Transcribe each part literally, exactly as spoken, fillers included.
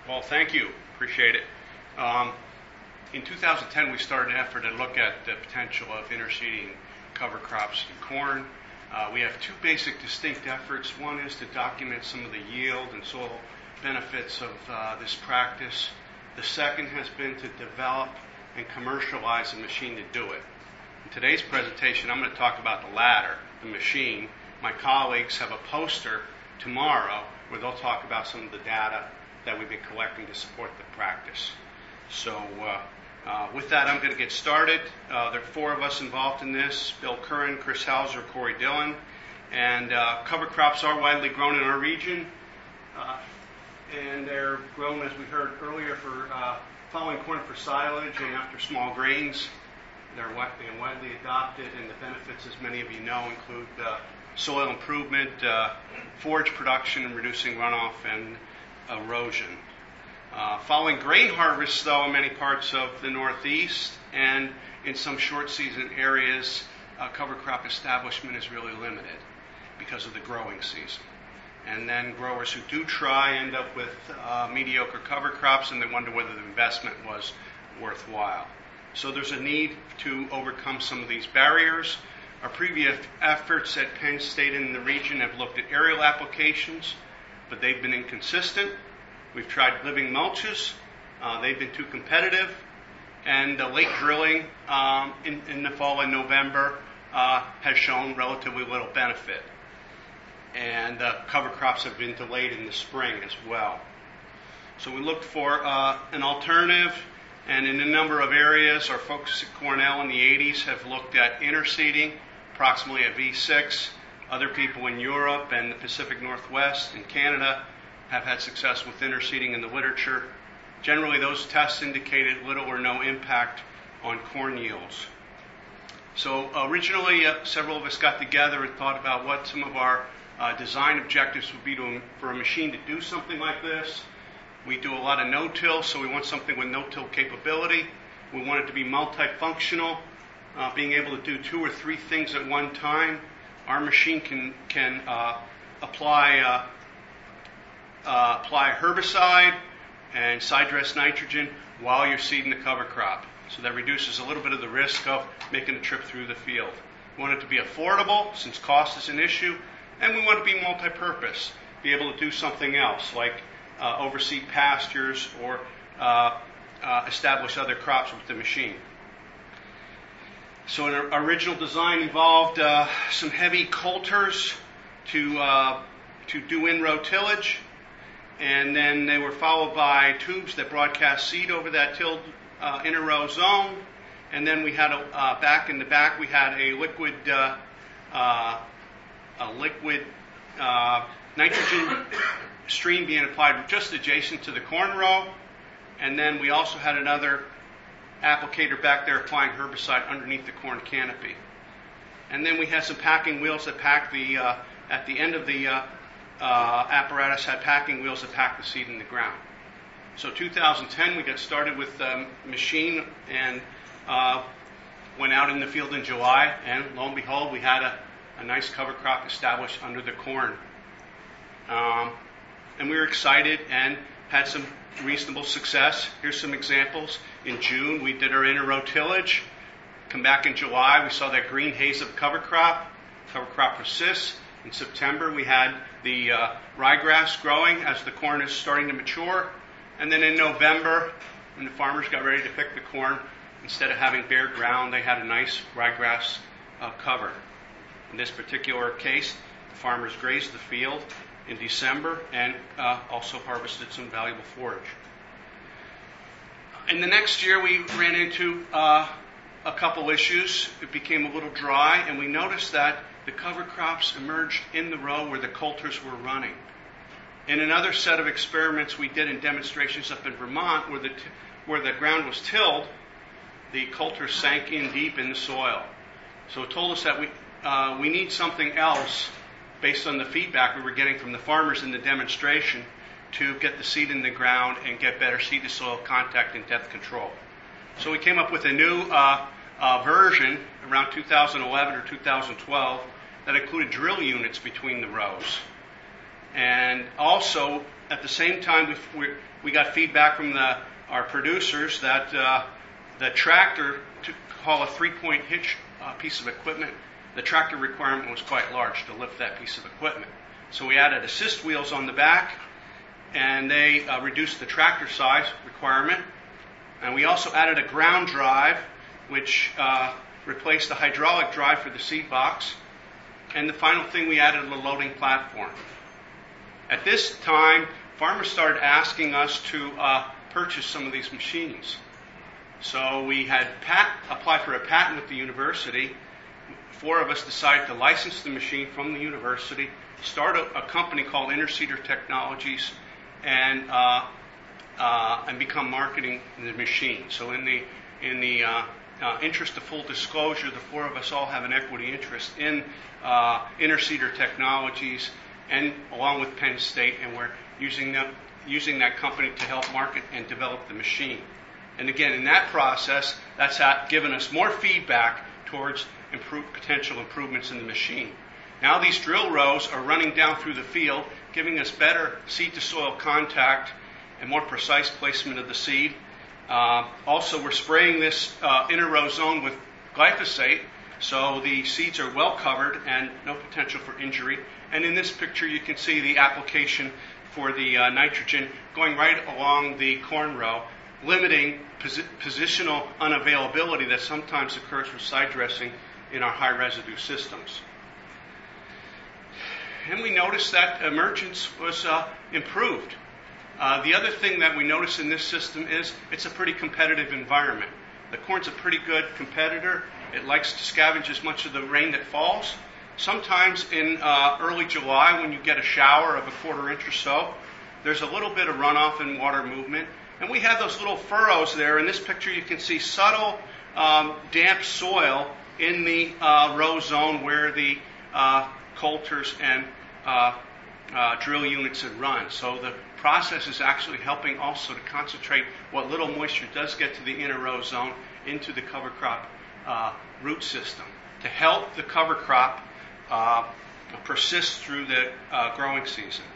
Well, thank you. Appreciate it. Um, in two thousand ten, we started an effort to look at the potential of interseeding cover crops in corn. Uh, we have two basic distinct efforts. One is to document some of the yield and soil benefits of uh, this practice. The second has been to develop and commercialize a machine to do it. In today's presentation, I'm going to talk about the latter, the machine. My colleagues have a poster tomorrow where they'll talk about some of the data that we've been collecting to support the practice. So uh, uh, with that, I'm going to get started. Uh, there are four of us involved in this: Bill Curran, Chris Hauser, Corey Dillon. And uh, cover crops are widely grown in our region. Uh, and they're grown, as we heard earlier, for uh, following corn for silage and after small grains. They're widely, widely adopted, and the benefits, as many of you know, include uh, soil improvement, uh, forage production, and reducing runoff and erosion. Uh, following grain harvests, though, in many parts of the Northeast and in some short-season areas, uh, cover crop establishment is really limited because of the growing season. And then growers who do try end up with uh, mediocre cover crops, and they wonder whether the investment was worthwhile. So there's a need to overcome some of these barriers. Our previous efforts at Penn State and the region have looked at aerial applications, but they've been inconsistent. We've tried living mulches. Uh, they've been too competitive. And uh, late drilling um, in, in the fall and November uh, has shown relatively little benefit. And uh, cover crops have been delayed in the spring as well. So we looked for uh, an alternative. And in a number of areas, our folks at Cornell in the eighties have looked at interseeding, approximately at V six. Other people in Europe and the Pacific Northwest and Canada have had success with interseeding in the literature. Generally, those tests indicated little or no impact on corn yields. So originally, uh, several of us got together and thought about what some of our uh, design objectives would be to, for a machine to do something like this. We do a lot of no-till, so we want something with no-till capability. We want it to be multifunctional, uh, being able to do two or three things at one time. Our machine can can uh, apply uh, uh, apply herbicide and side dress nitrogen while you're seeding the cover crop. So that reduces a little bit of the risk of making a trip through the field. We want it to be affordable, since cost is an issue, and we want it to be multi-purpose, be able to do something else, like Uh, overseed pastures or uh, uh, establish other crops with the machine. So our original design involved uh, some heavy coulters to uh, to do in-row tillage, and then they were followed by tubes that broadcast seed over that tilled uh, inner-row zone, and then we had a, uh, back in the back we had a liquid uh, uh, a liquid uh, nitrogen stream being applied just adjacent to the corn row, and then we also had another applicator back there applying herbicide underneath the corn canopy. And then we had some packing wheels that packed the, uh, at the end of the uh, uh, apparatus had packing wheels that packed the seed in the ground. So two thousand ten we got started with the um, machine and uh, went out in the field in July, and lo and behold we had a, a nice cover crop established under the corn. Um, And we were excited and had some reasonable success. Here's some examples. In June, we did our inner-row tillage. Come back in July, we saw that green haze of cover crop. Cover crop persists. In September, we had the uh, ryegrass growing as the corn is starting to mature. And then in November, when the farmers got ready to pick the corn, instead of having bare ground, they had a nice ryegrass uh, cover. In this particular case, the farmers grazed the field in December and uh, also harvested some valuable forage. In the next year, we ran into uh, a couple issues. It became a little dry, and we noticed that the cover crops emerged in the row where the coulters were running. In another set of experiments we did in demonstrations up in Vermont, where the t- where the ground was tilled, the coulters sank in deep in the soil. So it told us that we uh, we need something else, based on the feedback we were getting from the farmers in the demonstration, to get the seed in the ground and get better seed-to-soil contact and depth control. So we came up with a new uh, uh, version around two thousand eleven or two thousand twelve that included drill units between the rows. And And also, at the same time, we, we, we got feedback from the, our producers that uh, the tractor, to haul a three-point hitch uh, piece of equipment, the tractor requirement was quite large to lift that piece of equipment. So we added assist wheels on the back, and they uh, reduced the tractor size requirement. And we also added a ground drive, which uh, replaced the hydraulic drive for the seed box. And the final thing, we added a loading platform. At this time, farmers started asking us to uh, purchase some of these machines. So we had pat- applied for a patent with the university. Four of us decided to license the machine from the university, start a, a company called Interseeder Technologies, and uh, uh, and become marketing the machine. So in the in the uh, uh, interest of full disclosure, the four of us all have an equity interest in uh, Interseeder Technologies, and along with Penn State, and we're using them, using that company to help market and develop the machine. And again, in that process, that's given us more feedback towards improve, potential improvements in the machine. Now these drill rows are running down through the field, giving us better seed-to-soil contact and more precise placement of the seed. Uh, also, we're spraying this uh, inner row zone with glyphosate, so the seeds are well covered and no potential for injury. And in this picture, you can see the application for the uh, nitrogen going right along the corn row, limiting posi- positional unavailability that sometimes occurs with side dressing in our high residue systems. And we noticed that emergence was uh, improved. Uh, the other thing that we notice in this system is it's a pretty competitive environment. The corn's a pretty good competitor. It likes to scavenge as much of the rain that falls. Sometimes in uh, early July, when you get a shower of a quarter inch or so, there's a little bit of runoff and water movement. And we have those little furrows there. In this picture, you can see subtle um, damp soil in the uh, row zone where the uh, coulters and uh, uh, drill units had run. So the process is actually helping also to concentrate what little moisture does get to the inner row zone into the cover crop uh, root system to help the cover crop uh, persist through the uh, growing season.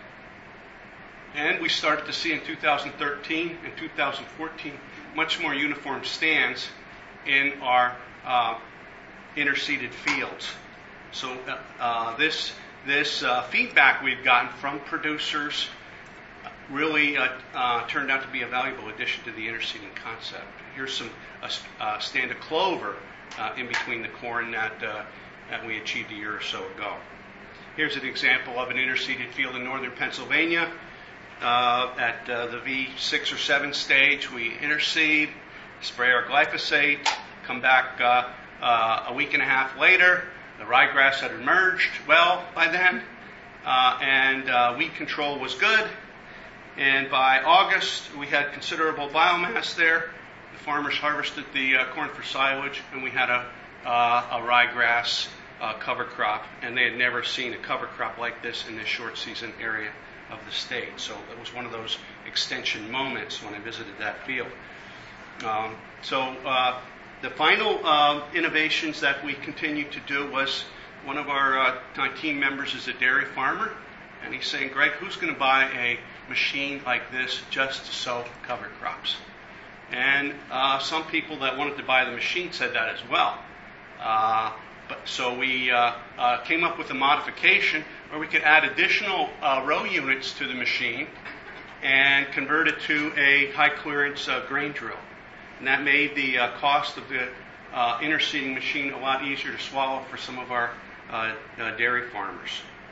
And we started to see in two thousand thirteen and two thousand fourteen much more uniform stands in our uh, interseeded fields. So uh, uh, this this uh, feedback we've gotten from producers really uh, uh, turned out to be a valuable addition to the interseeding concept. Here's some a, a stand of clover uh, in between the corn that uh, that we achieved a year or so ago. Here's an example of an interseeded field in northern Pennsylvania. Uh, at uh, the V six or seven stage, we interseed, spray our glyphosate, come back uh, uh, a week and a half later. The ryegrass had emerged well by then, uh, and uh, weed control was good. And by August, we had considerable biomass there. The farmers harvested the uh, corn for silage, and we had a, uh, a ryegrass uh, cover crop, and they had never seen a cover crop like this in this short season area of the state. So it was one of those extension moments when I visited that field. Um, so uh, the final uh, innovations that we continued to do was one of our uh, my team members is a dairy farmer, and he's saying, Greg, who's going to buy a machine like this just to sow cover crops? And uh, some people that wanted to buy the machine said that as well. Uh, but, so we uh, uh, came up with a modification where we could add additional uh, row units to the machine and convert it to a high clearance uh, grain drill. And that made the uh, cost of the uh, interseeding machine a lot easier to swallow for some of our uh, uh, dairy farmers.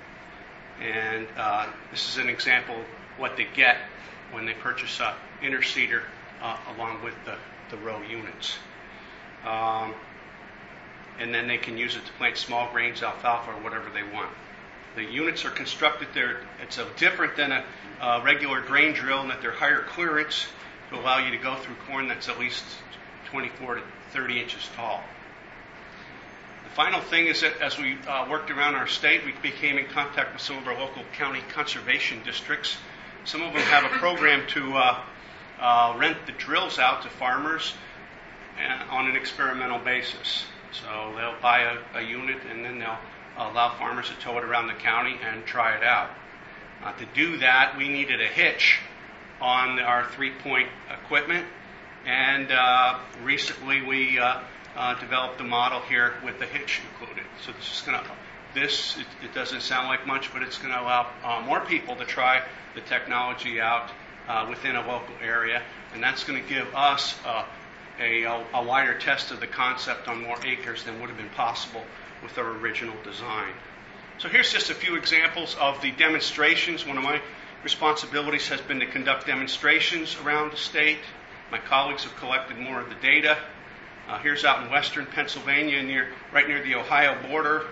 And uh, this is an example of what they get when they purchase a interseeder uh, along with the, the row units. Um, and then they can use it to plant small grains, alfalfa, or whatever they want. The units are constructed there. It's a different than a, a regular grain drill in that they're higher clearance to allow you to go through corn that's at least twenty-four to thirty inches tall. The final thing is that as we uh, worked around our state, we became in contact with some of our local county conservation districts. Some of them have a program to uh, uh, rent the drills out to farmers uh, on an experimental basis. So they'll buy a, a unit and then they'll allow farmers to tow it around the county and try it out. Uh, to do that, we needed a hitch on our three-point equipment, and uh, recently we uh, uh, developed a model here with the hitch included. So this is going to, this it, it doesn't sound like much, but it's going to allow uh, more people to try the technology out uh, within a local area, and that's going to give us uh, a, a wider test of the concept on more acres than would have been possible with our original design. So here's just a few examples of the demonstrations. One of my responsibilities has been to conduct demonstrations around the state. My colleagues have collected more of the data. Uh, here's out in western Pennsylvania, near, right near the Ohio border.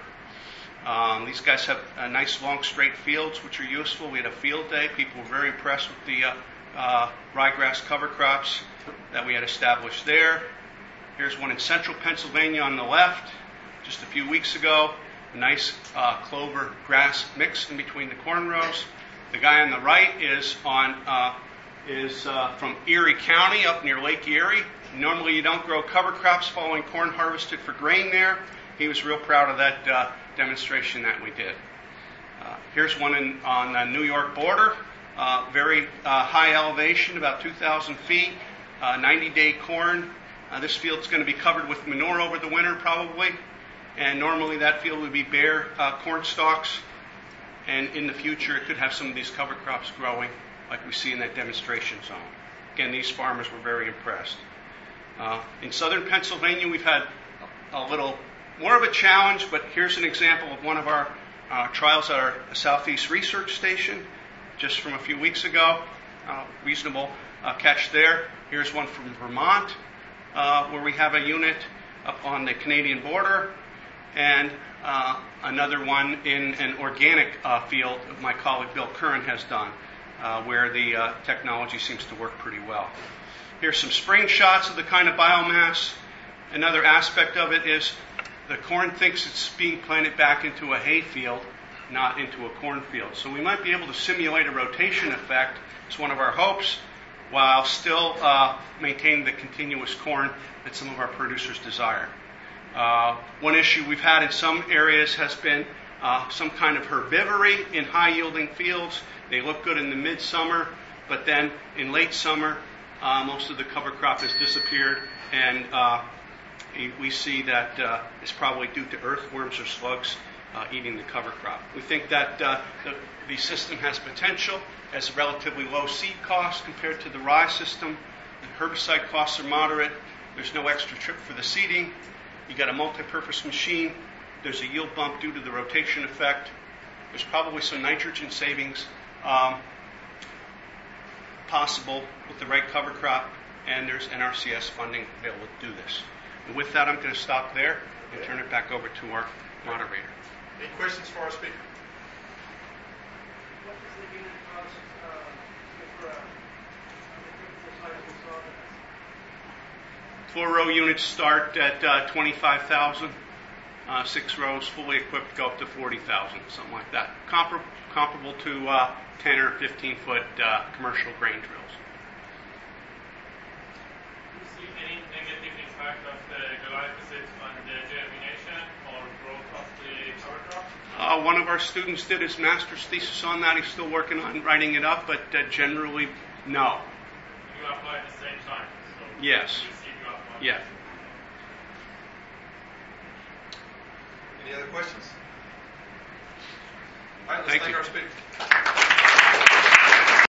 Um, these guys have uh, nice long straight fields which are useful. We had a field day. People were very impressed with the uh, uh, ryegrass cover crops that we had established there. Here's one in central Pennsylvania on the left, just a few weeks ago. A nice uh, clover grass mix in between the corn rows. The guy on the right is on uh, is uh, from Erie County, up near Lake Erie. Normally, you don't grow cover crops following corn harvested for grain there. He was real proud of that uh, demonstration that we did. Uh, here's one in, on the New York border, uh, very uh, high elevation, about two thousand feet, uh, ninety-day corn. Uh, this field's going to be covered with manure over the winter, probably. And normally that field would be bare uh, corn stalks, and in the future it could have some of these cover crops growing like we see in that demonstration zone. Again, these farmers were very impressed. Uh, in southern Pennsylvania, we've had a little more of a challenge, but here's an example of one of our uh, trials at our Southeast Research Station just from a few weeks ago. Uh, reasonable uh, catch there. Here's one from Vermont, uh, where we have a unit up on the Canadian border, and uh, another one in an organic uh, field my colleague Bill Curran has done, uh, where the uh, technology seems to work pretty well. Here's some spring shots of the kind of biomass. Another aspect of it is the corn thinks it's being planted back into a hay field, not into a cornfield. So we might be able to simulate a rotation effect. It's one of our hopes, while still uh, maintaining the continuous corn that some of our producers desire. Uh, one issue we've had in some areas has been uh, some kind of herbivory in high-yielding fields. They look good in the midsummer, but then in late summer, uh, most of the cover crop has disappeared, and uh, we see that uh, it's probably due to earthworms or slugs uh, eating the cover crop. We think that uh, the, the system has potential, has a relatively low seed cost compared to the rye system. The herbicide costs are moderate. There's no extra trip for the seeding. You got a multi-purpose machine. There's a yield bump due to the rotation effect. There's probably some nitrogen savings um, possible with the right cover crop, and there's N R C S funding available to do this. And with that, I'm going to stop there and turn it back over to our moderator. Any questions for our speaker? What is the unit cost uh, for a typical size of Four-row units start at uh, twenty-five thousand. Uh, six rows, fully equipped, go up to forty thousand, something like that. Compar- comparable to uh, ten or fifteen foot uh, commercial grain drills. Do you see any negative impact of the glyphosate on the germination or growth of the cover crop? Uh, one of our students did his master's thesis on that. He's still working on writing it up, but uh, generally, no. You apply at the same time. So Yes. you see you apply. Yeah. Any other questions? All right, let's Thank thank you. our speaker.